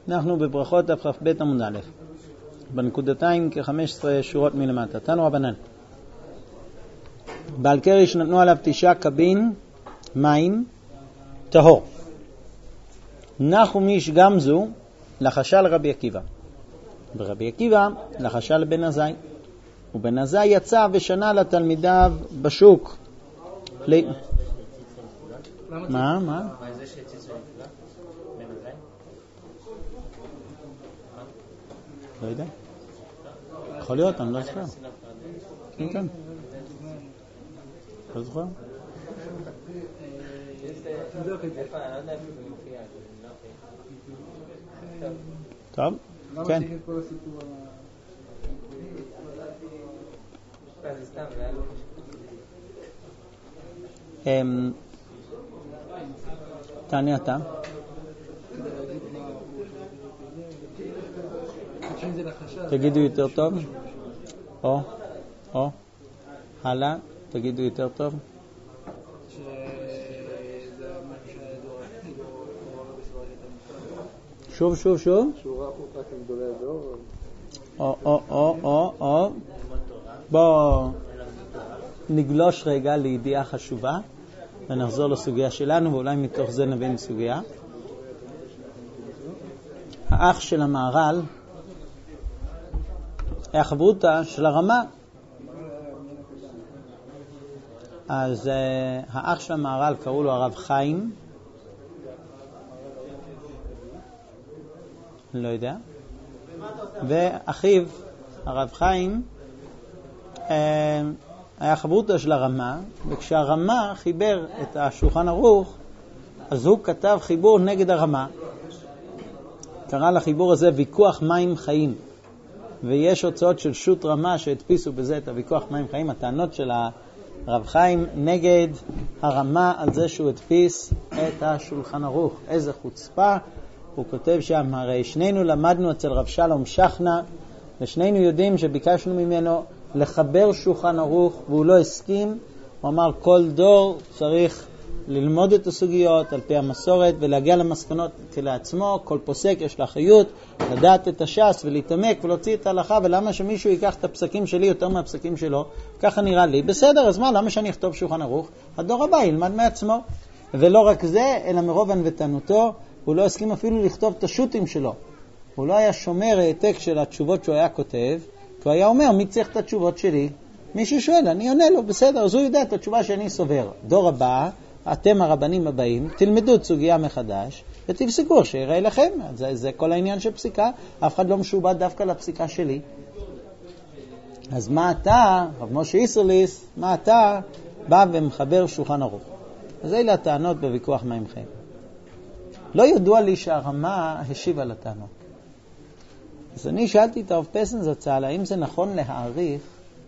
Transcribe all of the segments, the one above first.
אנחנו בברכות דף כ"ב עמוד א', בנקודתיים כ-15 שורות מלמטה. תנו רבנן, בעל קריש נתנו עליו 9 קבין מים טהור. נחו מיש גמזו לחשה לרבי עקיבא, ברבי עקיבא לחשה לבן עזאי, ובן עזאי יצא ושנה לתלמידיו בשוק. מה? לא יודע. יכול להיות, אני לא זוכר. כן. לא זוכר? טוב, כן. תענה אתה. תגידו יותר טוב. או. הלאה, תגידו יותר טוב. שוב. או. בוא נגלוש רגע לידיעה חשובה ונחזור לסוגיה שלנו, ואולי מתוך זה נבין סוגיה. האח של המהר"ל היה חברותא של הרמה. אז האח של המהר"ל קראו לו הרב חיים, לא יודע, ואחיו הרב חיים היה חברותא של הרמה, וכשהרמה חיבר את השולחן ערוך אז הוא כתב חיבור נגד הרמה, קרא לחיבור הזה ויכוח מים חיים, ויש הוצאות של שו"ת רמה שהדפיסו בזה את הוויכוח מים חיים, הטענות של הרב חיים נגד הרמה על זה שהוא הדפיס את השולחן ערוך. איזה חוצפה. הוא כותב שם, הרי שנינו למדנו אצל רב שלום שכנע, ושנינו יודעים שביקשנו ממנו לחבר שולחן ערוך והוא לא הסכים. הוא אמר כל דור צריך ללמוד את הסוגיות על פי המסורת ולהגיע למסקנות כלעצמו. כל פוסק יש לה חיות לדעת את הש"ס ולהתעמק ולהוציא את ההלכה, ולמה שמישהו ייקח את הפסקים שלי יותר מהפסקים שלו? ככה נראה לי. בסדר, אז מה? למה שאני אכתוב שולחן ערוך? הדור הבא ילמד מעצמו. ולא רק זה, אלא מרוב ענוותנותו הוא לא הסכים אפילו לכתוב את השו"תים שלו. הוא לא היה שומר העתק של התשובות שהוא היה כותב, כי הוא היה אומר, מי צריך את התשובות שלי? מי ששואל, אני עונה לו, בסדר, אז הוא יודע את התשובה שאני סובר. דור הבא, אתם הרבנים הבאים, תלמדו את סוגיה מחדש, ותפסיקו שיראה לכם. זה כל העניין של פסיקה, אף אחד לא משובד דווקא לפסיקה שלי. אז מה אתה, רב משה איסרליס, מה אתה בא ומחבר שולחן ערוך? אז אלה הטענות בוויכוח מים חיים. לא ידוע לי שהרמה השיב על הטענות. אז אני שאלתי את הרב פסן זצ"ל, האם זה נכון להעריך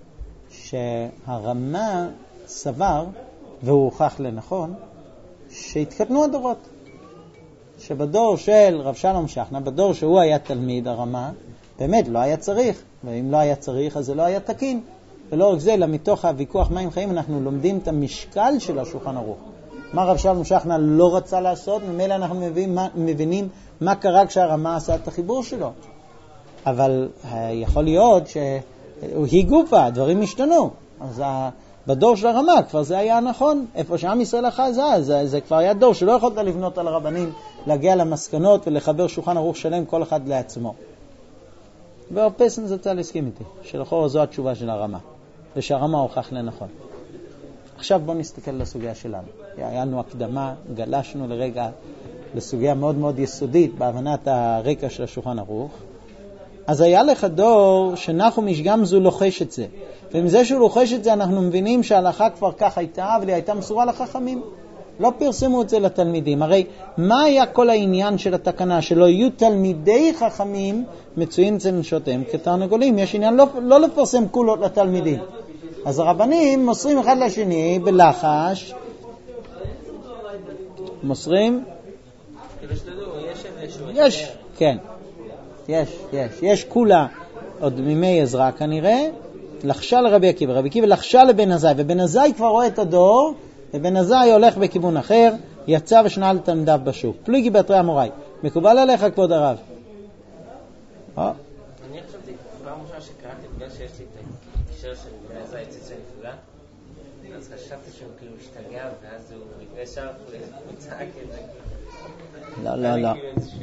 שהרמה סבר, והוא הוכח לנכון, שהתקדמו הדורות. שבדור של רב שלום שכנע, בדור שהוא היה תלמיד הרמה, באמת לא היה צריך, ואם לא היה צריך אז זה לא היה תקין. ולא רק זה, אלא מתוך הוויכוח מים חיים אנחנו לומדים את המשקל של השולחן ערוך. מה רב שלום שכנע לא רצה לעשות, ממילא אנחנו מבינים מה קרה כשהרמה עשה את החיבור שלו. אבל יכול להיות שהיא גופה, הדברים השתנו. אז בדור של הרמה כבר זה היה נכון. איפה שעם ישראל אחזה, זה כבר היה דור שלא יכולת לבנות על הרבנים, להגיע למסקנות ולחבר שולחן ערוך שלם כל אחד לעצמו. והרב פסן זצ"ל הסכים איתי, שלכאורה זו התשובה של הרמה, ושהרמה הוכח לנכון. עכשיו בואו נסתכל לסוגיה שלנו. היה לנו הקדמה, גלשנו לרגע לסוגיה מאוד מאוד יסודית בהבנת הרקע של השולחן ערוך. אז היה לך דור שנחו מיש גמזו לוחש את זה. ומזה שהוא לוחש את זה אנחנו מבינים שההלכה כבר כך הייתה, אבל היא הייתה מסורה לחכמים. לא פרסמו את זה לתלמידים. הרי מה היה כל העניין של התקנה? שלא יהיו תלמידי חכמים מצויים אצל נשותיהם כתרנגולים. יש עניין לא לפרסם כולות לתלמידים. אז הרבנים מוסרים אחד לשני בלחש. מוסרים? יש, כן. יש כולה עוד מימי עזרא כנראה, לחשה לרבי עקיבא, רבי עקיבא לחשה לבן עזאי, ובן עזאי כבר רואה את הדור, ובן עזאי הולך בכיוון אחר, יצא ושנה לתלמידיו בשוק. פליגי בתרי אמוראי, מקובל עליך כבוד הרב? אני חשבתי, פעם ראשונה שקראתי, בגלל שיש לי את הקשר של גזע העציץ שנפגע, אז חשבתי שהוא כאילו השתגע, ואז הוא ישר וצעק את זה. לא.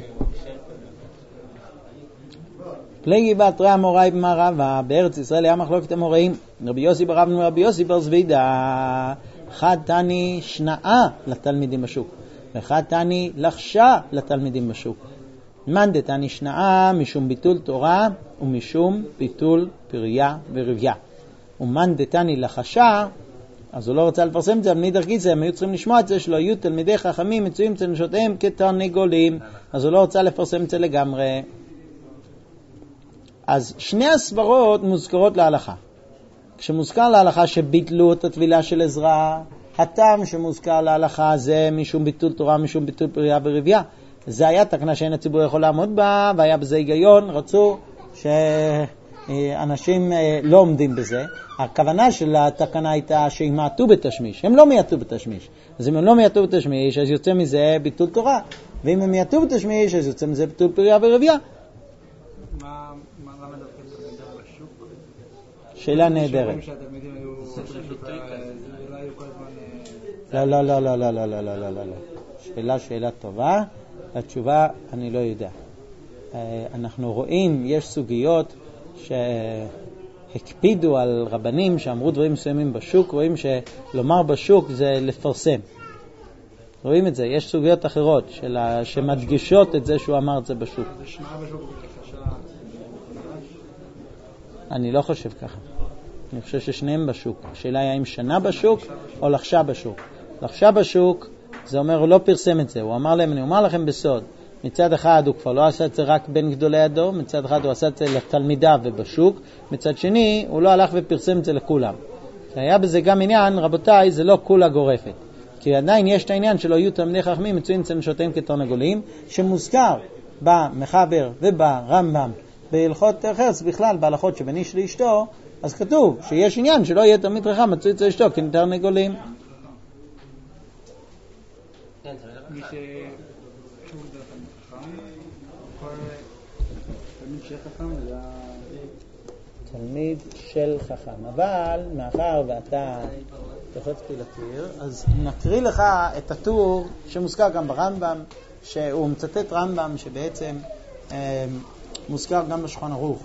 פלגי בתרי המוראי במערבה, בארץ ישראל היה מחלוקת המוראים, רבי יוסי ברב ורבי יוסי בר זבידה, אחד תני שנאה לתלמידים בשוק, ואחד תני לחשה לתלמידים בשוק. מן דתני שנאה משום ביטול תורה ומשום ביטול פריה ורביה. ומן דתני לחשה, אז הוא לא רוצה לפרסם את זה, אבל מאידך גיסא הם היו צריכים לשמוע את זה, שלא יהיו תלמידי חכמים מצויים אצל נשותיהם כתרנגולים, אז הוא לא רוצה לפרסם את זה לגמרי. אז שני הסברות מוזכרות להלכה. כשמוזכר להלכה שביטלו את התבילה של עזרא, הטעם שמוזכר להלכה זה משום ביטול תורה, משום ביטול פריה ורביה. זה היה תקנה שאין הציבור יכול לעמוד בה, והיה בזה היגיון, רצו שאנשים לא עומדים בזה. הכוונה של התקנה הייתה שימעטו בתשמיש, הם לא מייעטו בתשמיש. אז אם הם לא מייעטו בתשמיש, אז יוצא מזה ביטול תורה, ואם הם מייעטו בתשמיש, אז יוצא מזה ביטול פריה ורביה. מה למה דווקא לדבר בשוק? שאלה נהדרת. שהתלמידים היו לא היו כל הזמן... לא. שאלה טובה. התשובה אני לא יודע. אנחנו רואים, יש סוגיות שהקפידו על רבנים שאמרו דברים מסוימים בשוק, רואים שלומר בשוק זה לפרסם. רואים את זה, יש סוגיות אחרות שמדגישות את זה שהוא אמר את זה בשוק. אני לא חושב ככה. אני חושב ששניהם בשוק. השאלה היא האם שנה בשוק או לחשה בשוק. לחשה בשוק זה אומר הוא לא פרסם את זה, הוא אמר להם, אני אומר לכם בסוד. מצד אחד הוא כבר לא עשה את זה רק בין גדולי הדור, מצד אחד הוא עשה את זה לתלמידיו ובשוק, מצד שני הוא לא הלך ופרסם את זה לכולם. היה בזה גם עניין, רבותיי, זה לא כולה גורפת. כי עדיין יש את העניין שלא יהיו תלמידי חכמים מצויים אצל נשותיהם כתרנגולים, שמוזכר במחבר וברמב"ם, בהלכות חרס בכלל, בהלכות שבין איש לאשתו, אז כתוב שיש עניין שלא יהיה תלמיד חכם מצוי אצל אשתו כתרנגולים. מי שהוא דרך חכם, כל תלמיד של חכם זה תלמיד של חכם. אבל מאחר ואתה תחצתי לקיר, אז נקריא לך את הטור שמוזכר גם ברמב"ם, שהוא מצטט רמב"ם שבעצם מוזכר גם בשולחן ערוך.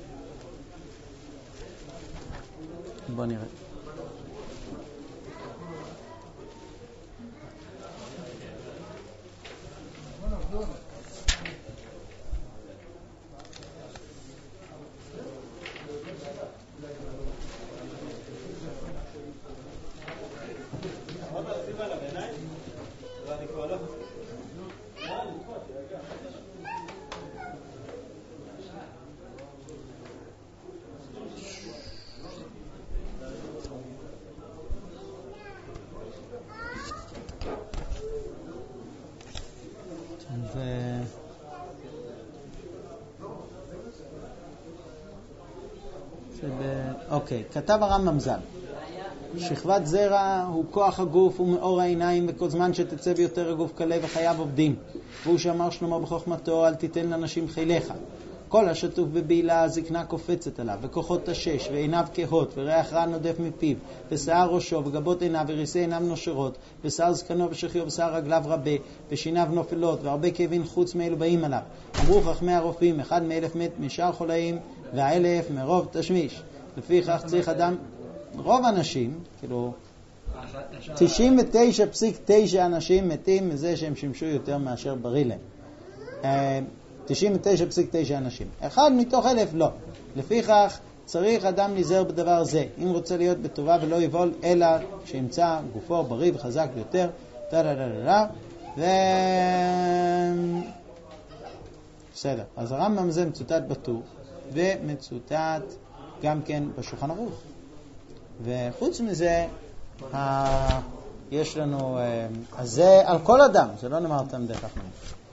בוא נראה. אוקיי, כתב הרמב"ם ז"ל, שכבת זרע הוא כוח הגוף ומאור העיניים, וכל זמן שתצא ביותר הגוף קלה וחייו עובדים. והוא שאמר שלמה בחוכמתו, אל תיתן לאנשים חיליך. כל השטוף בבעילה זקנה קופצת עליו, וכוחות תשש, ועיניו כהות, וריח רע נודף מפיו, ושיער ראשו, וגבות עיניו, וריסי עיניו נושרות, ושיער זקנו ושחיו, ושיער רגליו רבה, ושיניו נופלות, והרבה כאבים חוץ מאלו באים עליו. אמרו חכמי הרופאים, 1 מ-1000 מת משאר חולאים, וה1000 מרוב תשמיש. לפיכך צריך אדם, רוב אנשים, כאילו 99.9 אנשים מתים מזה שהם שימשו יותר מאשר בריא להם. 99.9 אנשים. 1 מתוך 1000 לא. לפיכך צריך אדם להיזהר בדבר זה, אם רוצה להיות בטובה ולא יבול, אלא שימצא גופו בריא וחזק ביותר. בסדר. אז הרמב"ם הזה מצוטט בטור, ומצוטט גם כן בשולחן ערוך. וחוץ מזה, יש לנו, אז זה על כל אדם, זה לא נאמר תלמידי חכמים.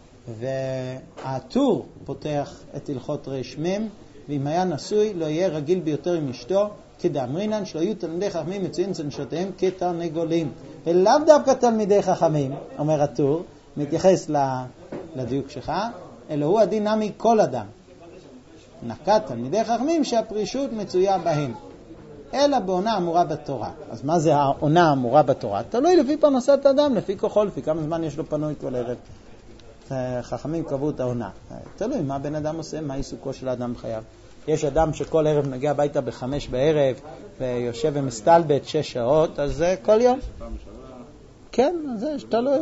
והטור פותח את הלכות רש מם, ואם היה נשוי לא יהיה רגיל ביותר עם אשתו, כדאמרינן שלא יהיו תלמידי חכמים מצויים אצל נשותיהם כתרנגולים. ולאו דווקא תלמידי חכמים, אומר הטור, מתייחס לדיוק שלך, אלא הוא הדין נמי כל אדם. נקט תלמידי חכמים שהפרישות מצויה בהם, אלא בעונה אמורה בתורה. אז מה זה העונה אמורה בתורה? תלוי לפי פרנסת האדם, לפי כוחו, לפי כמה זמן יש לו פנוי כל ערב. חכמים קבעו את העונה. תלוי מה בן אדם עושה, מה עיסוקו של האדם חייב. יש אדם שכל ערב מגיע הביתה ב5 בערב, ויושב ומסתלבט 6 שעות, אז זה כל יום. כן, זה תלוי.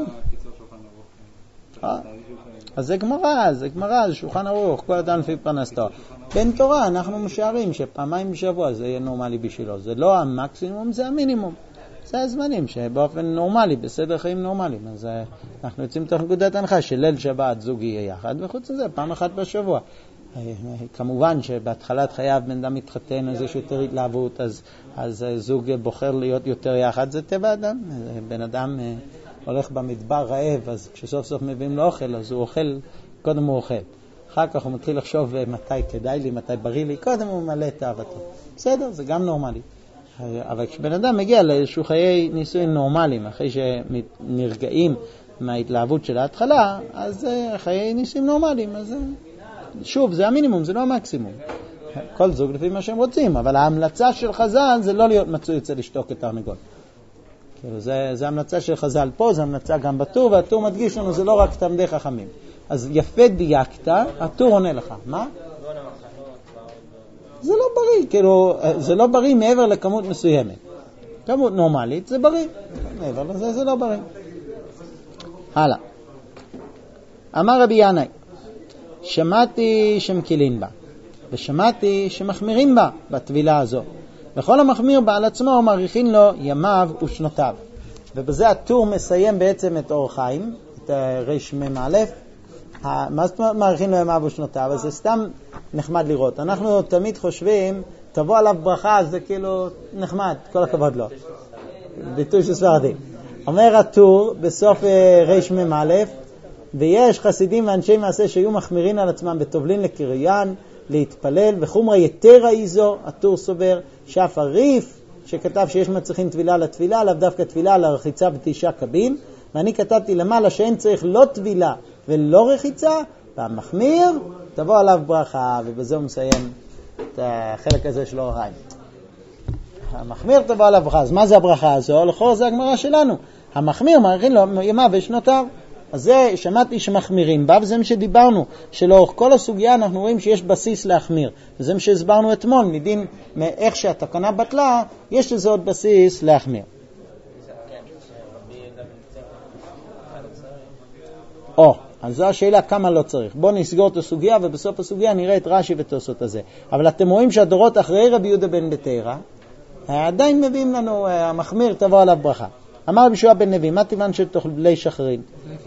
אז זה גמרא, זה שולחן ערוך, כל אדם לפי פרנסתו. בן תורה אנחנו משערים שפעמיים בשבוע זה יהיה נורמלי בשבילו. זה לא המקסימום, זה המינימום. זה הזמנים שבאופן נורמלי, בסדר חיים נורמליים. אז אנחנו יוצאים תוך נקודת הנחה שליל שבת זוג יהיה יחד, וחוץ מזה פעם אחת בשבוע. כמובן שבהתחלת חייו בן אדם מתחתן, אז יש יותר התלהבות, אז זוג בוחר להיות יותר יחד, זה טבע אדם. בן אדם הולך במדבר רעב, אז כשסוף סוף מביאים לו אוכל, אז הוא אוכל, קודם הוא אוכל. אחר כך הוא מתחיל לחשוב מתי כדאי לי, מתי בריא לי, קודם הוא מלא את אהבתו. בסדר, זה גם נורמלי. אבל כשבן אדם מגיע לאיזשהו חיי נישואים נורמליים, אחרי שנרגעים מההתלהבות של ההתחלה, אז חיי נישואים נורמליים, אז שוב, זה המינימום, זה לא המקסימום. כל זוג לפי מה שהם רוצים, אבל ההמלצה של חז"ל זה לא להיות מצוי אצל לשתוק את תרנגול. זה המלצה של חז"ל פה, זה המלצה גם בטור, והטור מדגיש לנו, זה לא רק תלמידי חכמים. אז יפה דייקת, הטור עונה לך. מה? זה לא בריא, כאילו, זה לא בריא מעבר לכמות מסוימת. כמות נורמלית זה בריא, מעבר לזה זה לא בריא. הלאה. אמר רבי ינאי, שמעתי שמקילין בה, ושמעתי שמחמירים בה בתבילה הזו. וכל המחמיר בה על עצמו מעריכין לו ימיו ושנותיו. ובזה הטור מסיים בעצם את אור חיים, את רמ"א. מה זאת אומרת מעריכין לו ימיו ושנותיו? אז זה סתם נחמד לראות. אנחנו תמיד חושבים, תבוא עליו ברכה, זה כאילו נחמד, כל הכבוד לו. ביטוי של ספרדים. אומר הטור בסוף רמ"א, ויש חסידים ואנשי מעשה שהיו מחמירים על עצמם וטובלים לקריין, להתפלל, וחומרה יתרה איזו, הטור סובר, שאף הריף שכתב שיש מצריכים תבילה לתבילה, לאו דווקא תבילה לרחיצה ב9 קבין, ואני כתבתי למעלה שאין צריך לא תבילה ולא רחיצה, והמחמיר תבוא עליו ברכה, ובזה הוא מסיים את החלק הזה של אור חיים. המחמיר תבוא עליו ברכה, אז מה זה הברכה הזו? לכאורה זה הגמרא שלנו. המחמיר מעריכין לו ימיו ושנותיו. אז זה שמעתי שמחמירים בה, וזה מה שדיברנו, שלאורך כל הסוגיה אנחנו רואים שיש בסיס להחמיר. וזה מה שהסברנו אתמול, מדין מאיך שהתקנה בטלה, יש לזה עוד בסיס להחמיר. אז זו השאלה כמה לא צריך. בואו נסגור את הסוגיה, ובסוף הסוגיה נראה את רש"י ותוספות הזה. אבל אתם רואים שהדורות אחרי רבי יהודה בן בתרא, עדיין מביאים לנו, המחמיר תבוא עליו ברכה. אמר רבי יהושע בן לוי, מה טבען של תאכלי שחרית?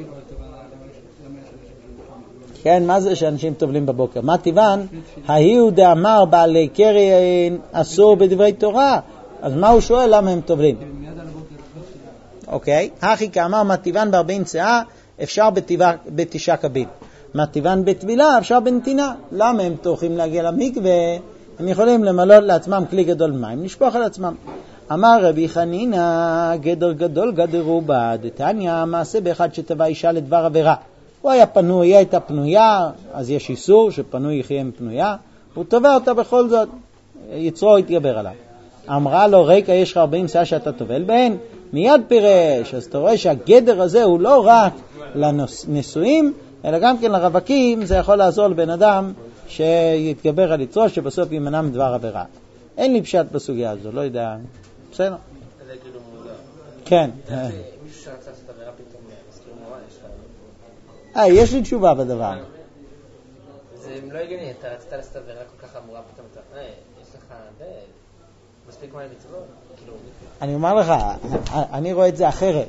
כן, מה זה שאנשים טובלים בבוקר? מה טבען? ההוא דאמר בעלי קרן אסור בדברי תורה. אז מה הוא שואל? למה הם טובלים? אוקיי. הכי כאמר, מה טבען ב40 שאה אפשר ב9 קבין. מה טבען בטבילה אפשר בנתינה. למה הם טורחים להגיע למקווה? הם יכולים למלא לעצמם כלי גדול מים, לשפוך על עצמם. אמר רבי חנינא, גדר גדול גדרו בה, דתניא, מעשה באחד שטבע אישה לדבר עבירה. הוא היה פנוי, היא הייתה פנויה, אז יש איסור שפנוי יחיה עם פנויה, הוא תובע אותה בכל זאת, יצרו יתגבר עליו. אמרה לו, ריקה, יש לך 40 שעה שאתה תובל בהן? מיד פירש. אז אתה רואה שהגדר הזה הוא לא רק לנשואים, אלא גם כן לרווקים, זה יכול לעזור לבן אדם שיתגבר על יצרו, שבסוף יימנע מדבר עבירה. אין לי פשט בסוגיה הזו, לא יודע. בסדר? זה כאילו מוזר. כן. מישהו שרצה לעשות עבירה פתאום, אז כאילו נורא, יש לך... יש לי תשובה בדבר. זה לא הגיוני, אתה רצית לעשות עבירה כל כך אמורה, פתאום אתה... יש לך מספיק מים מצוות? אני אומר לך, אני רואה את זה אחרת.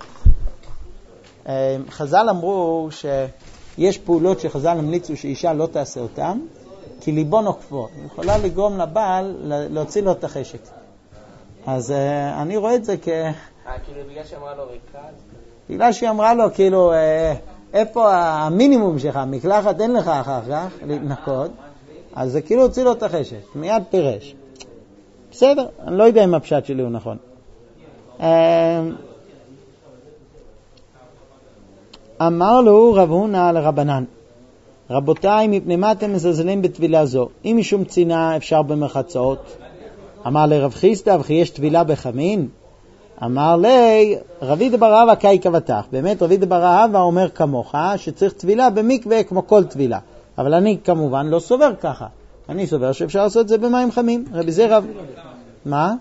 חז"ל אמרו שיש פעולות שחז"ל המליצו שאישה לא תעשה אותן, כי ליבו נוקפו. היא יכולה לגרום לבעל להוציא לו את החשק. אז אני רואה את זה כאילו בגלל שאמרה לו ריקה? בגלל שהיא אמרה לו, כאילו, איפה המינימום שלך? מקלחת אין לך אחר כך להתנקות, אז זה כאילו הוציא לו את החשק. מיד פירש. בסדר, אני לא יודע אם הפשט שלי הוא נכון. אמר לו רב הונא לרבנן, רבותיי, מפני מה אתם מזלזלים בטבילה זו? אם משום צינה אפשר במרחצאות. אמר לרב חיסדא, וכי יש טבילה בחמין? אמר לי, רבי דבר אבא קאי כבתך. באמת רבי דבר אבא אומר כמוך, שצריך טבילה במקווה כמו כל טבילה. אבל אני כמובן לא סובר ככה. אני סובר שאפשר לעשות את זה במים חמים. רבי זה רב... מה?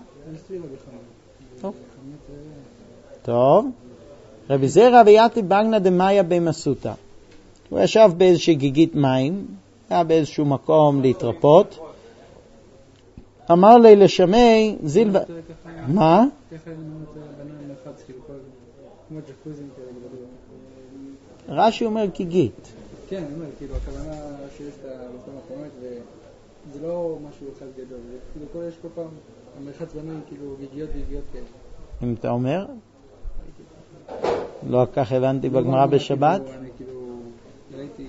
טוב. רבי זרע ויתי בגנא דמאיה במסותא. הוא ישב באיזושהי גיגית מים, היה באיזשהו מקום להתרפות. אמר לי לשמי זיל... מה? רש"י אומר גיגית. כן, אני אומר, כאילו, הכוונה שיש את המקום הקומות, וזה לא משהו אחד גדול, כאילו, יש כל פעם, המרחץ בנוי, כאילו, גיגיות כאלה. אם אתה אומר? לא כך הבנתי בגמרא בשבת? אני כאילו, ראיתי...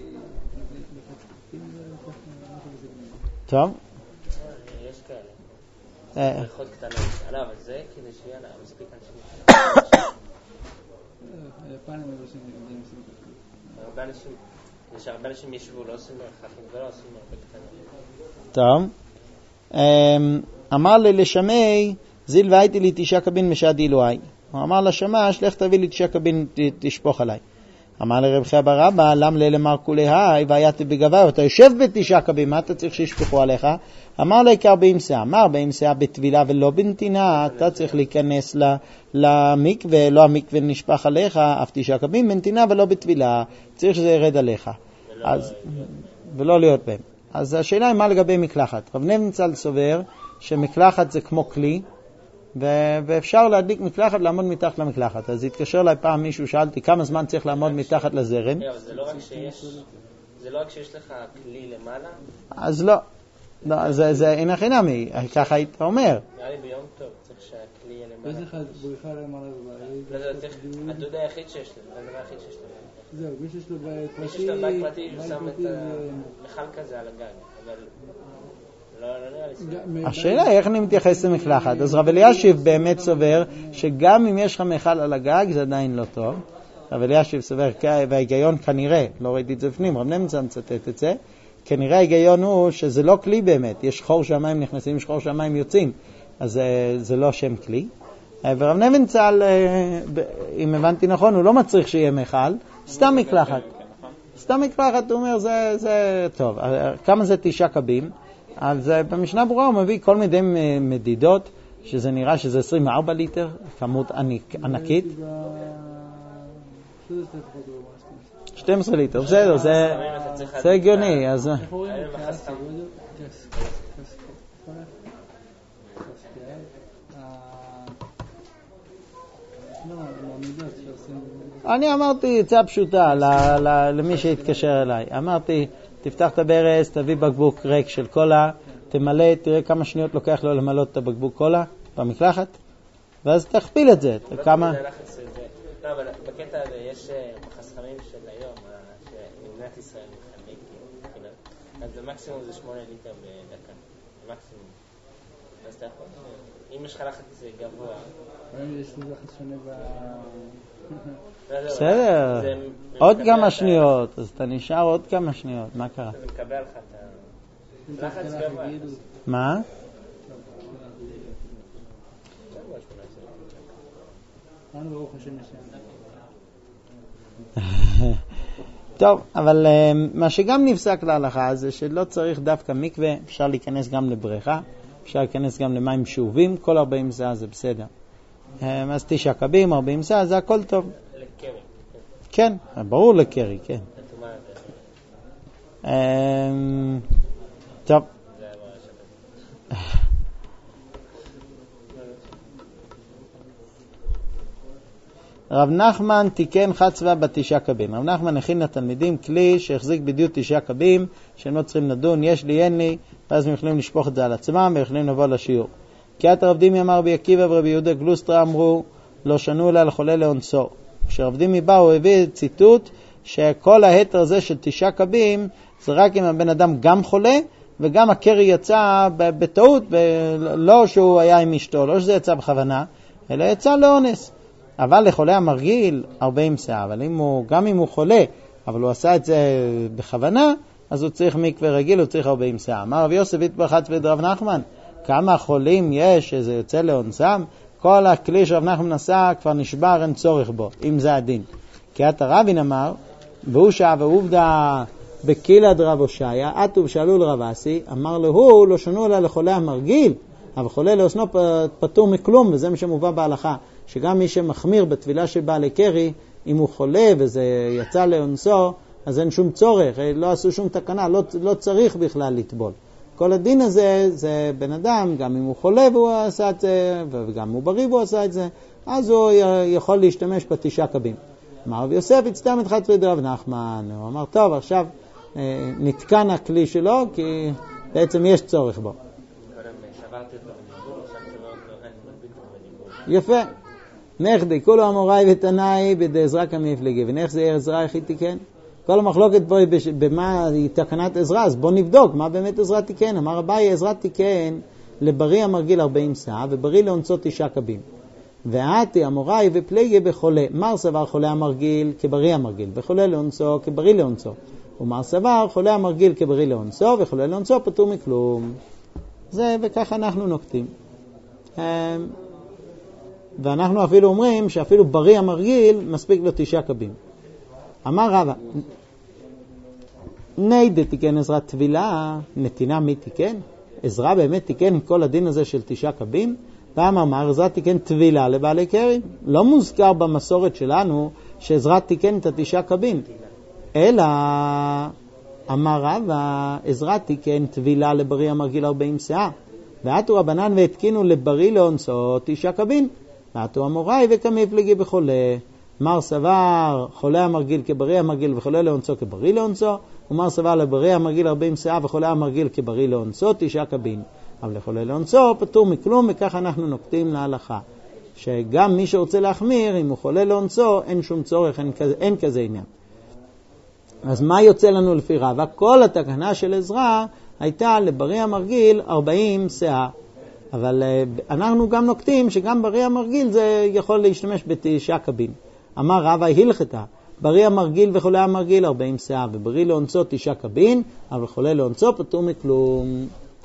טוב. יש כאלה. מרחות קטנות. אבל זה כדי שיהיה לה מספיק אנשים. היפנים לא עושים הרבה אנשים. יש הרבה אנשים ישבו, לא עושים מרחקים ולא עושים טוב. הרבה אמר לי לשמי, זיל והייתי לי 9 קבין משד אלוהי. הוא אמר לשמש, לך תביא לי 9 קבין תשפוך עליי. אמר לרב חייא בר אבא, למה לאמר כולי היי והייתי בגבה, אתה יושב ב9 קבין, מה אתה צריך שישפכו עליך? אמר לי כ40 שאה, אמר 40 שאה בטבילה ולא בנתינה, אתה צריך להיכנס למקווה, לא המקווה נשפך עליך, אף 9 קבין בנתינה ולא בטבילה, צריך שזה ירד עליך. ולא להיות בהם. אז השאלה היא מה לגבי מקלחת. רב נבנצל סובר שמקלחת זה כמו כלי, ואפשר להדליק מקלחת, לעמוד מתחת למקלחת. אז התקשר אליי פעם מישהו, שאלתי כמה זמן צריך לעמוד מתחת לזרם. זה לא רק שיש לך כלי למעלה? אז לא, זה אין חינמי, ככה היית אומר. נראה לי ביום טוב, צריך שהכלי יהיה למעלה. יש לך בריחה למעלה בבית. הדוד היחיד שיש לו, זה הדבר היחיד שיש לו. זהו, מי שיש לו בית פרטי... מי שיש לו בית פרטי, הוא שם את המחל כזה על הגג, אבל... לא נראה לי. השאלה היא איך אני מתייחס למקלחת. אז רב אלישיב באמת סובר שגם אם יש לך מחל על הגג זה עדיין לא טוב. רב אלישיב סובר, וההיגיון כנראה, לא ראיתי את זה בפנים, רב נמצא מצטט את זה, כנראה ההיגיון הוא שזה לא כלי באמת, יש חור שהמים נכנסים, יש חור שהמים יוצאים, אז זה לא שם כלי. ורב נבנצל, אם הבנתי נכון, הוא לא מצריך שיהיה מחל, סתם מקלחת. סתם מקלחת, הוא אומר, זה טוב. כמה זה 9 קבים? אז במשנה ברורה הוא מביא כל מיני מדידות, שזה נראה שזה 24 ליטר, כמות ענקית. 12 ליטר, בסדר, זה הגיוני. אז... אני אמרתי עצה פשוטה למי שהתקשר אליי. אמרתי, תפתח את הברז, תביא בקבוק ריק של קולה, תמלא, תראה כמה שניות לוקח לו למלא את הבקבוק קולה במקלחת, ואז תכפיל את זה. כמה... לא, אבל בקטע הזה יש בחסכמים של היום, שמדינת ישראל מתחלק, אז במקסימום זה 8 ליטר בדקה, מקסימום. אז אתה יכול, אם יש לך לחץ גבוה... יש לי לחץ שונה בסדר, עוד כמה שניות, אז אתה נשאר עוד כמה שניות, מה קרה? זה מקבל לך את הלחץ גבוה. מה? טוב, אבל מה שגם נפסק להלכה זה שלא צריך דווקא מקווה, אפשר להיכנס גם לבריכה, אפשר להיכנס גם למים שאובים, כל 40 שעה זה בסדר. אז 9 קבים, 40 שעה, זה הכל טוב. לקרי. כן, ברור לקרי, כן. טוב. רב נחמן תיקן חצבה ב9 קבים. רב נחמן הכין לתלמידים כלי שהחזיק בדיוק 9 קבים, שהם לא צריכים לדון, יש לי, אין לי, ואז הם יכולים לשפוך את זה על עצמם, ויכולים לבוא לשיעור. כי את רב דימי אמר רבי עקיבא ורבי יהודה גלוסטרה אמרו, לא שנו אלא לחולה לאונסו. כשרב דימי בא הוא הביא ציטוט שכל ההתר הזה של 9 קבים זה רק אם הבן אדם גם חולה וגם הקרי יצא בטעות, לא שהוא היה עם אשתו, לא שזה יצא בכוונה, אלא יצא לאונס. אבל לחולה המרגיל 40 שעה, אבל גם אם הוא חולה, אבל הוא עשה את זה בכוונה, אז הוא צריך מקווה רגיל, הוא צריך 40 סאה. אמר רב יוסף התפרחת ודרב נחמן, כמה חולים יש שזה יוצא לאונסם? כל הכלי שרב נחמן נסע כבר נשבר, אין צורך בו, אם זה הדין. כי את הרבין אמר, והוא שעה ועובדה בקילה דרב הושעיה, אטוב שאלו לרב אסי, אמר לו, לא שנו אלא לחולה המרגיל, אבל חולה לאוסנו פטור מכלום, וזה מה שמובא בהלכה, שגם מי שמחמיר בתבילה של בעלי קרי, אם הוא חולה וזה יצא לאונסו, אז אין שום צורך, לא עשו שום תקנה, לא צריך בכלל לטבול. כל הדין הזה, זה בן אדם, גם אם הוא חולה והוא עשה את זה, וגם אם הוא בריא והוא עשה את זה, אז הוא יכול להשתמש בתשעה קבים. אמר רב יוסף, הצטעם את חצי דרב נחמן. הוא אמר, טוב, עכשיו נתקן הכלי שלו, כי בעצם יש צורך בו. יפה. נכדי, כולו אמוראי ותנאי בדעזרה כמפלגי. ונך זה עזרה הכי תיקן? כל המחלוקת בו במה היא תקנת עזרה, אז בוא נבדוק מה באמת עזרה תיקן. אמר אביי, עזרה תיקן לבריא המרגיל 40 סאה, ובריא לאונסו 9 קבים. והעתי אמוראי ופלגי בחולה. מר סבר חולה המרגיל כבריא המרגיל, וחולה לאונסו כבריא לאונסו. ומר סבר חולה המרגיל כבריא לאונסו, וחולה לאונסו פטור מכלום. זה וכך אנחנו נוקטים. ואנחנו אפילו אומרים שאפילו בריא המרגיל מספיק לו 9 קבים. אמר רבא, נידה תיקן עזרה טבילה, נתינה מי תיקן? עזרה באמת תיקן כל הדין הזה של 9 קבים? ואמר, עזרה תיקן טבילה לבעלי קרי. לא מוזכר במסורת שלנו שעזרה תיקן את 9 קבים. אלא, אמר רבא, עזרה תיקן טבילה לבריא המרגיל 40 סאה. ועתו רבנן והתקינו לבריא לאונסו 9 קבים. ועתו אמוראי וכמפלגי בחולה. מר סבר חולה המרגיל כבריא המרגיל וחולה לאונסו כבריא לאונסו, ומר סבר לבריא המרגיל 40 סאה וחולה המרגיל כבריא לאונסו 9 קבין. אבל לחולה לאונסו פטור מכלום, וכך אנחנו נוקטים להלכה. שגם מי שרוצה להחמיר, אם הוא חולה לאונסו, אין שום צורך, אין כזה עניין. אז מה יוצא לנו לפי רבא? כל התקנה של עזרה הייתה לבריא המרגיל 40 סאה. אבל אנחנו גם נוקטים שגם בריא המרגיל זה יכול להשתמש ב9 קבין. אמר רבא הלכתה, בריא המרגיל וחולה המרגיל 40 סאה, ובריא לאונסו 9 קבין, אבל חולה לאונסו פטור מכלום.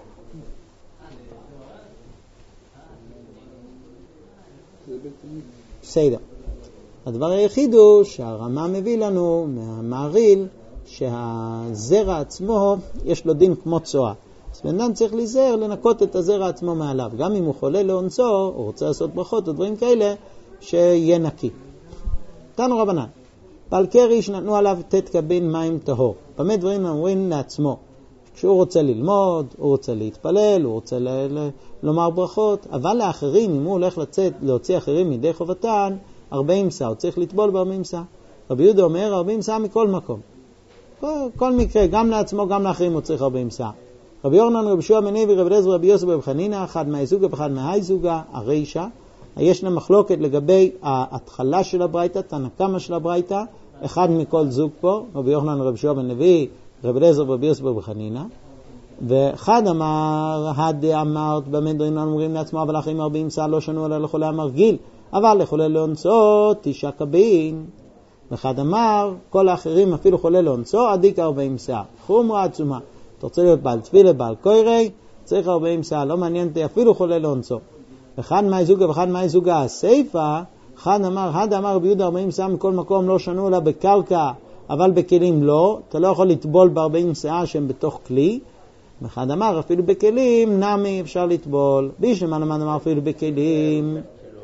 בסדר. הדבר היחיד הוא שהרמה מביא לנו מהמעריל שהזרע עצמו יש לו דין כמו צועה. אז בן אדם צריך להיזהר לנקות את הזרע עצמו מעליו. גם אם הוא חולה לאונסו, הוא רוצה לעשות ברכות או דברים כאלה, שיהיה נקי. תנו רבנן, בעל קרי שנתנו עליו תת קבין מים טהור. במה דברים אומרים לעצמו? כשהוא רוצה ללמוד, הוא רוצה להתפלל, הוא רוצה לומר ברכות, אבל לאחרים, אם הוא הולך להוציא אחרים מידי חובתן, 40 סאה, הוא צריך לטבול ב40 סאה. רבי יהודה אומר 40 סאה מכל מקום. כל מקרה, גם לעצמו, גם לאחרים הוא צריך 40 סאה. רבי יורנן, רבי שוע בני ורבי אליעזר ורבי יוסף ורבי חנינא, אחד מהזוגה ואחד מהאיזוגה, הרישא. ישנה מחלוקת לגבי ההתחלה של הברייתא, תנקמה של הברייתא, אחד מכל זוג פה, רבי יוחנן, רבי שוע בן לוי, רבי אליעזר ורבי יוסף ורבי חנינא. ואחד אמר, אמרת במדרין אומרים לעצמו, אבל אחרים 40 סאה לא שנו אלא לחולה המרגיל, אבל לחולה לאונסו 9 קבין. ואחד אמר, כל האחרים אפילו חולה לאונסו עדיק 40 סאה. חומרה עצומה. אתה רוצה להיות בעל תפילה, בעל קוירי, צריך 40 סאה, לא מעניין אותי אפילו חולה לאונסו. אחד מהזוגה ואחד מהזוגה הסייפה, אחד אמר רבי יהודה 40 סאה מכל מקום לא שנו לה בקרקע, אבל בכלים לא, אתה לא יכול לטבול ב40 סאה שהם בתוך כלי. ואחד אמר אפילו בכלים נמי אפשר לטבול. בישלמן אמר אפילו בכלים.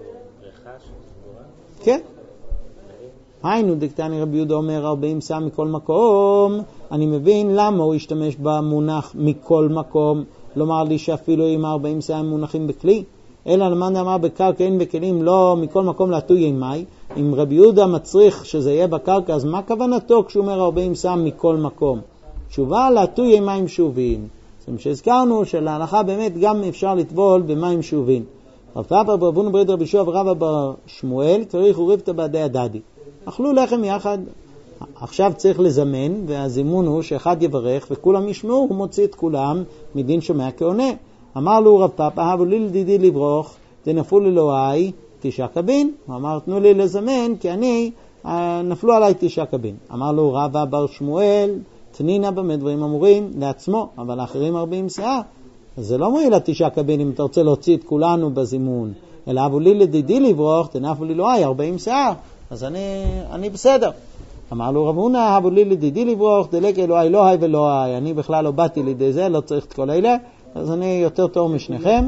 כן. היינו דקטני רבי יהודה אומר 40 סאה מכל מקום, אני מבין למה הוא השתמש במונח מכל מקום, לומר לי שאפילו אם 40 סאה הם מונחים בכלי, אלא למען אמר בקרקע אין בכלים לא מכל מקום להטוי מי. אם רבי יהודה מצריך שזה יהיה בקרקע, אז מה כוונתו כשהוא אומר 40 סאה מכל מקום? תשובה להטוי מים שובין. זאת שהזכרנו שלהלכה באמת גם אפשר לטבול במים שובין. רב פאפר ברבון ברד רבי שוע ורבא בר שמואל צריך וריבתא בעדי הדדי. אכלו לחם יחד. עכשיו צריך לזמן, והזימון הוא שאחד יברך וכולם ישמעו, הוא מוציא את כולם מדין שומע כעונה. אמר לו רב פאפא, הבו לי לדידי לברוך, תנפו לאלוהי 9 קבין. הוא אמר, תנו לי לזמן, כי אני, נפלו עליי 9 קבין. אמר לו רבא בר שמואל, תנינה במה דברים אמורים לעצמו, אבל האחרים 40 שאה. אז זה לא מועיל לתשעה קבין אם אתה רוצה להוציא את כולנו בזימון, אלא אבו לי לדידי לברוך, תנפו לי לא 40 שאה, אז אני בסדר. אמר לו רב הונא, אבו לי לדידי לברוך, דלק אלוהי לא היי ולא היי, אני בכלל לא באתי לידי זה, לא צריך את כל אלה, אז אני יותר טוב משניכם.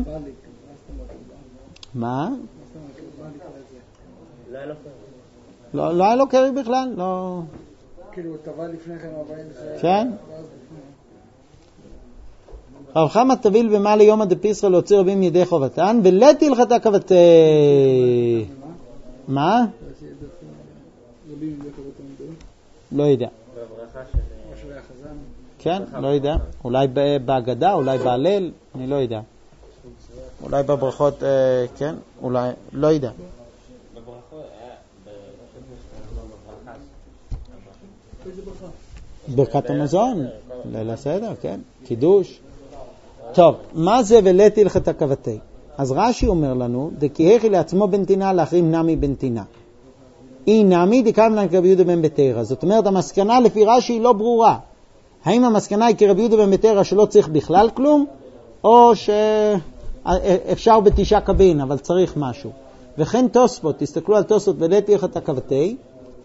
מה? לא היה לו קרי בכלל, לא... כאילו הוא טבע לפני כן 40 שעה. כן. רב חמא טביל במה ליומא דפיסחא להוציא רבים מידי חובתן, ולתי הלכתה כבתי. מה? לא יודע. כן, לא יודע. אולי בהגדה, אולי בהלל, אני לא יודע. אולי בברכות, כן, אולי, לא יודע. ברכת המזון, ליל הסדר, כן, קידוש. טוב, מה זה ולתי הלכתה כבתי? אז רש"י אומר לנו, דכיהכי לעצמו בנתינה, לאחרים נמי בנתינה. אי נמי דקאמר לן כרבי יהודה בן בתרא. זאת אומרת, המסקנה לפי רש"י היא לא ברורה. האם המסקנה היא כרבי יהודה בן בתרא שלא צריך בכלל כלום, או שאפשר בתשעה קבין, אבל צריך משהו. וכן תוספות, תסתכלו על תוספות ולתי הלכתה כבתי.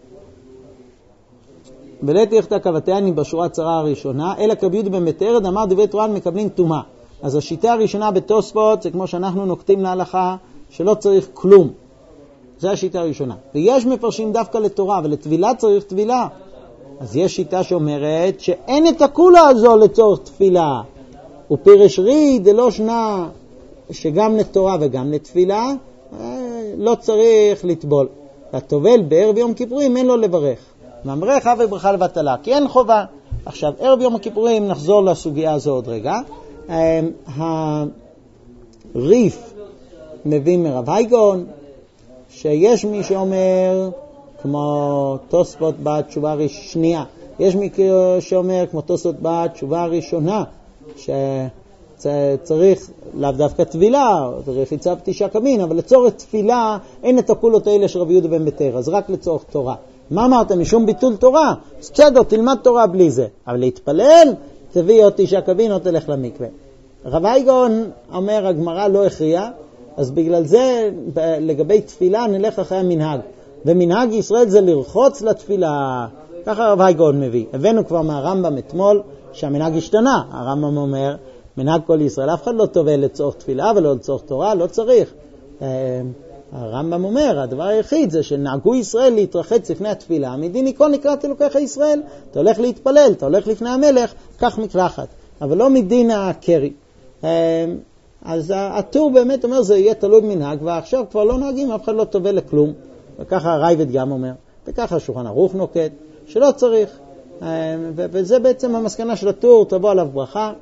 ולתי הלכתה כבתי אני בשורה הצרה הראשונה, אלא כרבי יהודה בן בתרא אמר דברי תורה מקבלים טומאה. אז השיטה הראשונה בתוספות זה כמו שאנחנו נוקטים להלכה שלא צריך כלום. זו השיטה הראשונה. ויש מפרשים דווקא לתורה, ולתפילה צריך תפילה. אז יש שיטה שאומרת שאין את הכולה הזו לצורך תפילה. ופירש רי דלא שנה שגם לתורה וגם לתפילה לא צריך לטבול. והטובל בערב יום כיפורים אין לו לברך. מאמרך אבי ברכה לבטלה, כי אין חובה. עכשיו, ערב יום הכיפורים נחזור לסוגיה הזו עוד רגע. הריף מביא מרב הייגון, שיש מי שאומר, כמו תוספות בתשובה שנייה, יש מי שאומר, כמו תוספות בתשובה הראשונה, שצריך לאו דווקא תפילה, רחיצה בתשעה קבין, אבל לצורך תפילה אין את הכולות האלה של רבי יהודה בן בתרא, אז רק לצורך תורה. מה אמרת? משום ביטול תורה? אז בסדר, תלמד תורה בלי זה. אבל להתפלל, תביא עוד תשעה קבין או תלך למקווה. רב הייגון אומר, הגמרא לא הכריע, אז בגלל זה לגבי תפילה נלך אחרי המנהג. ומנהג ישראל זה לרחוץ לתפילה. ככה רב הייגון מביא. הבאנו כבר מהרמב"ם אתמול שהמנהג השתנה. הרמב"ם אומר, מנהג כל ישראל, אף אחד לא טובל לצורך תפילה ולא לצורך תורה, לא צריך. הרמב"ם אומר, הדבר היחיד זה שנהגו ישראל להתרחץ לפני התפילה, מדין יקון נקראת אלוקיך ישראל. אתה הולך להתפלל, אתה הולך לפני המלך, כך מקלחת. אבל לא מדין הקרי. אז הטור באמת אומר, זה יהיה תלוי במנהג, ועכשיו כבר לא נהגים, אף אחד לא טובל לכלום. וככה הרייבד גם אומר, וככה השולחן ערוך נוקט, שלא צריך. וזה בעצם המסקנה של הטור, תבוא עליו ברכה.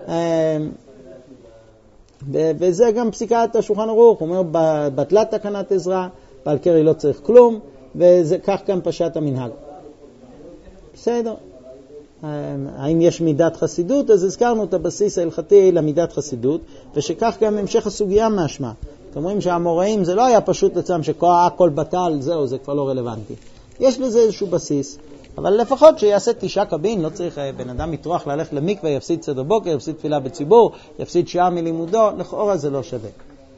וזה גם פסיקת השולחן ערוך, הוא אומר, בטלת תקנת עזרא, בעל קרי לא צריך כלום, וכך גם פשט המנהג. בסדר. האם יש מידת חסידות? אז הזכרנו את הבסיס ההלכתי למידת חסידות, ושכך גם המשך הסוגיה משמע. אתם אומרים שהאמוראים זה לא היה פשוט לצם שהכל בטל, זהו, זה כבר לא רלוונטי. יש לזה איזשהו בסיס, אבל לפחות שיעשה תשעה קבין, לא צריך בן אדם יטרוח ללכת למקווה, יפסיד סדר בוקר, יפסיד תפילה בציבור, יפסיד שעה מלימודו, לכאורה זה לא שווה.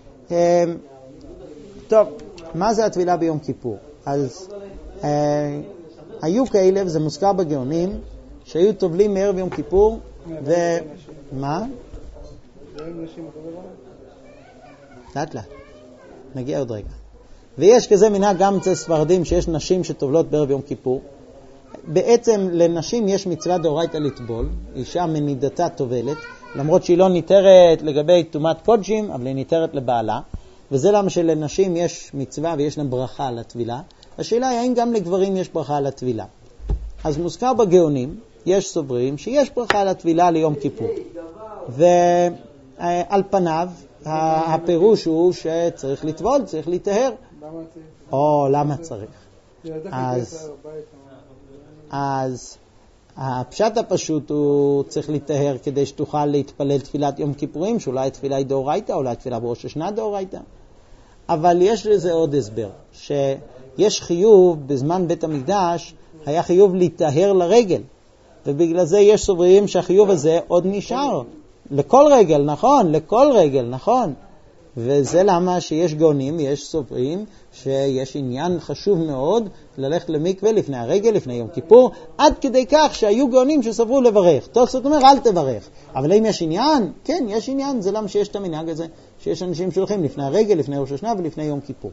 טוב, מה זה התפילה ביום כיפור? אז היו כאלה, וזה מוזכר בגאונים, שהיו טובלים מערב יום כיפור, מה? לאט לאט, נגיע עוד רגע. ויש כזה מנהג גם אצל ספרדים שיש נשים שטובלות בערב יום כיפור. בעצם לנשים יש מצווה דאורייתא לטבול, אישה מנידתה טובלת, למרות שהיא לא ניתרת לגבי טומאת קודשים, אבל היא ניתרת לבעלה, וזה למה שלנשים יש מצווה ויש להם ברכה על הטבילה. השאלה היא האם גם לגברים יש ברכה על הטבילה. אז מוזכר בגאונים, יש סוברים שיש ברכה על הטבילה ליום כיפור. ועל פניו, הפירוש הוא שצריך לטבול, צריך להיטהר. למה צריך? אז הפשט הפשוט הוא צריך להיטהר כדי שתוכל להתפלל תפילת יום כיפורים, שאולי תפילה היא דאורייתא, אולי תפילה בראש השנה דאורייתא. אבל יש לזה עוד הסבר, שיש חיוב בזמן בית המקדש, היה חיוב להיטהר לרגל. ובגלל זה יש סוברים שהחיוב הזה עוד נשאר. לכל רגל, נכון, לכל רגל, נכון. וזה למה שיש גאונים, יש סוברים שיש עניין חשוב מאוד ללכת למקווה לפני הרגל, לפני יום כיפור, עד כדי כך שהיו גאונים שסברו לברך. תוספות אומר, אל תברך. אבל אם יש עניין, כן, יש עניין, זה למה שיש את המנהג הזה, שיש אנשים שהולכים לפני הרגל, לפני ראש השנה ולפני יום כיפור.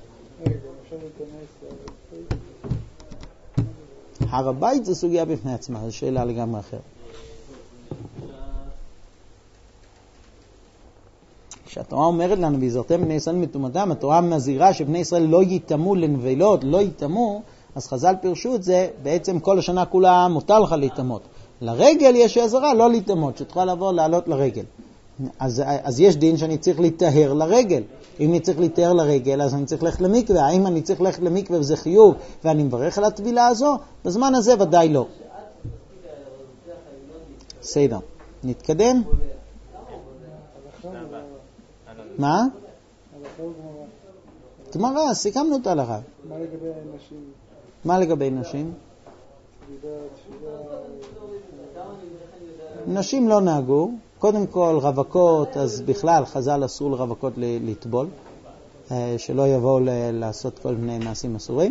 הר הבית זה סוגיה בפני עצמה, זו שאלה לגמרי אחרת. כשהתורה אומרת לנו, ויזהרתם בני ישראל מטומאתם, התורה מזהירה שבני ישראל לא ייטמאו לנבלות, לא ייטמאו, אז חז"ל פירשו את זה, בעצם כל השנה כולה מותר לך להיטמאות. לרגל יש אזהרה לא להיטמאות, שתוכל לעלות לרגל. אז יש דין שאני צריך להיטהר לרגל. אם אני צריך להיטהר לרגל, אז אני צריך ללכת למקווה. האם אני צריך ללכת למקווה וזה חיוב, ואני מברך על הטבילה הזו? בזמן הזה ודאי לא. בסדר. נתקדם? מה? גמרא, סיכמנו את ההלכה. מה לגבי נשים? מה לגבי נשים? נשים לא נהגו. קודם כל רווקות, אז בכלל חז"ל אסור לרווקות לטבול, שלא יבואו לעשות כל מיני מעשים אסורים.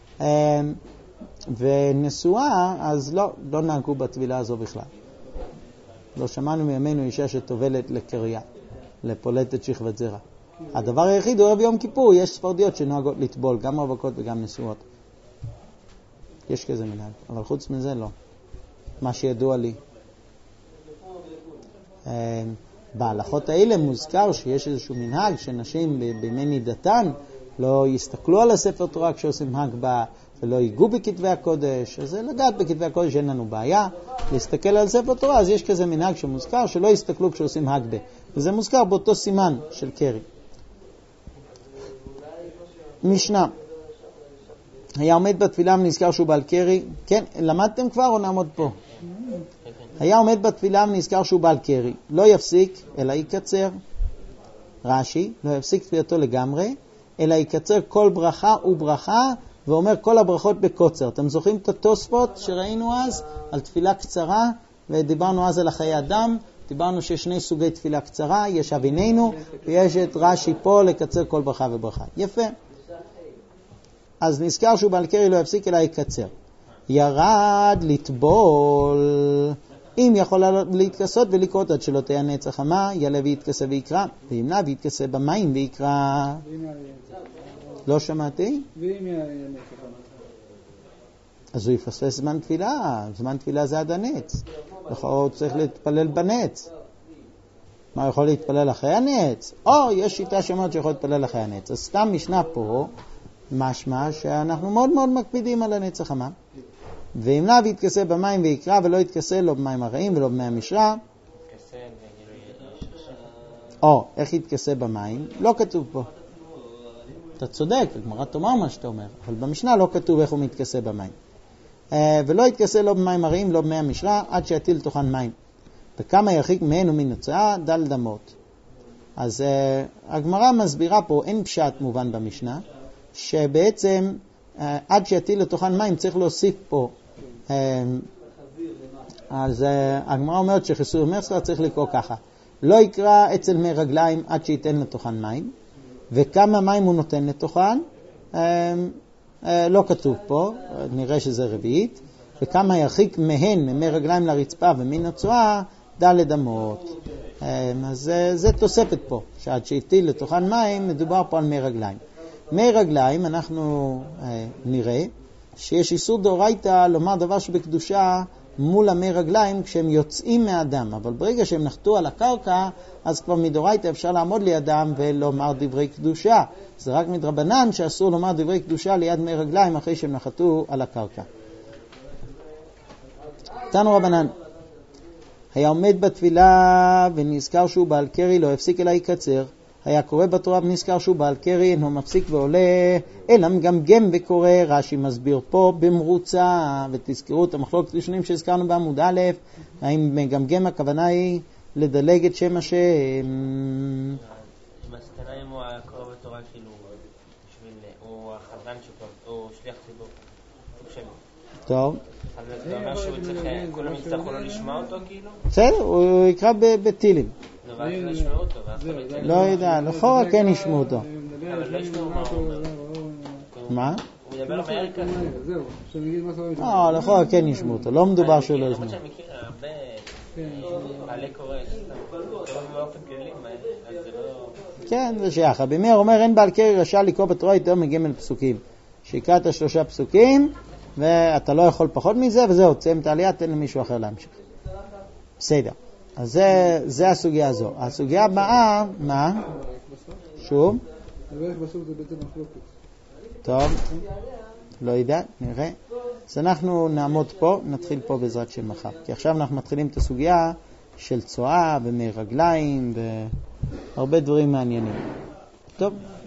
ונשואה, אז לא נהגו בטבילה הזו בכלל. לא שמענו מימינו אישה שטובלת לקריה, לפולטת שכבת זרע. הדבר היחיד הוא ערב יום כיפור, יש ספרדיות שנוהגות לטבול, גם רווקות וגם נשואות. יש כזה מנהג, אבל חוץ מזה לא. מה שידוע לי. בהלכות האלה מוזכר שיש איזשהו מנהג שנשים בימי נידתן לא יסתכלו על הספר תורה כשעושים הגבה ולא ייגעו בכתבי הקודש. אז לגעת בכתבי הקודש אין לנו בעיה. להסתכל על ספר תורה, אז יש כזה מנהג שמוזכר שלא יסתכלו כשעושים הגבה. וזה מוזכר באותו סימן של קרי. משנה. היה עומד בתפילה ונזכר שהוא בעל קרי. כן, למדתם כבר או נעמוד פה? היה עומד בתפילה ונזכר שהוא בעל קרי. לא יפסיק, אלא יקצר. רש"י, לא יפסיק תפילתו לגמרי, אלא יקצר כל ברכה וברכה, ואומר כל הברכות בקוצר. אתם זוכרים את התוספות שראינו אז על תפילה קצרה, ודיברנו אז על החיי אדם, דיברנו שיש שני סוגי תפילה קצרה, יש אבינינו, ויש את רש"י פה לקצר כל ברכה וברכה. יפה. אז נזכר שהוא בעל קרי לא יפסיק אלא יקצר. ירד לטבול, אם יכול להתכסות ולקרות עד שלא תהיה נצח חמה, יעלה ויתכסה ויקרא, וימנע ויתכסה במים ויקרא. לא שמעתי? ואם יהיה נצח חמה? אז הוא יפספס זמן תפילה, זמן תפילה זה עד הנץ. הוא צריך להתפלל בנץ. מה, יכול להתפלל אחרי הנץ? או יש שיטה שאומרת שיכול להתפלל אחרי הנץ. אז סתם משנה פה, משמע שאנחנו מאוד מאוד מקפידים על הנצח חמה. וימנע ויתכסה במים ויקרא, ולא יתכסה לא במים הרעים ולא במים המשרה. או, איך יתכסה במים? לא כתוב פה. אתה צודק, הגמרא תאמר מה שאתה אומר, אבל במשנה לא כתוב איך הוא מתכסה במים. ולא יתכסה לא במים הרעים, לא במים המשרה, עד שיטיל לתוכן מים. וכמה ירחיק מהן ומן הוצאה, דל דמות. אז הגמרא מסבירה פה, אין פשט מובן במשנה, שבעצם עד שיטיל לתוכן מים צריך להוסיף פה. אז הגמרא אומרת שחיסור מסחר צריך לקרוא ככה. לא יקרא אצל מי רגליים עד שייתן לתוכן מים. וכמה מים הוא נותן לתוכן? לא כתוב פה, נראה שזה רביעית. וכמה ירחיק מהן, ממי רגליים לרצפה ומן הצועה, ד' אמות. אז זה תוספת פה, שעד שיטיל לתוכן מים מדובר פה על מי רגליים. מי רגליים אנחנו נראה שיש איסור דאורייתא לומר דבר שבקדושה מול המי רגליים כשהם יוצאים מהאדם, אבל ברגע שהם נחתו על הקרקע אז כבר מדאורייתא אפשר לעמוד לידם ולומר דברי קדושה. זה רק מדרבנן שאסור לומר דברי קדושה ליד מי רגליים אחרי שהם נחתו על הקרקע. תנו רבנן, היה עומד בתפילה ונזכר שהוא בעל קרי לא יפסיק אלא יקצר. היה קורא בתורה ונזכר שהוא בעל קרי, אינו מפסיק ועולה, אלא מגמגם וקורא. רש"י מסביר פה במרוצה, ותזכרו את המחלוקת הראשונים שהזכרנו בעמוד א', האם מגמגם הכוונה היא לדלג את שם השם. מסקנה אם הוא היה קורא בתורה כאילו, הוא החזן שפה, הוא שליח ציבור. טוב. זה אומר שהוא צריך, כולם יצטרכו לא לשמוע אותו כאילו? בסדר, הוא יקרא בטילים. ואז לא ישמעו אותו, לא יודע, לכאורה כן ישמעו אותו. אבל לא ישמעו מה הוא אומר. מה? הוא מדבר באמריקה? זהו, שנגיד מה סבבה. לכאורה כן ישמעו אותו, לא מדובר שהוא לא ישמעו. למרות שאני מכיר הרבה בעלי קורא, באופן כללי, אז זה לא... כן, זה שייך. רבי מאיר אומר, אין בעל קרי רשאי לקרוא בתורה יותר מג' פסוקים. שיקרא את 3 פסוקים, ואתה לא יכול פחות מזה, וזהו, תסיים את העלייה, תן למישהו אחר להמשיך. בסדר. אז זה הסוגיה הזו. הסוגיה הבאה, מה? שוב? לברך בסוף זה בעצם מחלוקת. טוב, לא יודע, נראה. אז אנחנו נעמוד פה, נתחיל פה בעזרת שם מחר. כי עכשיו אנחנו מתחילים את הסוגיה של צועה ומי רגליים והרבה דברים מעניינים. טוב.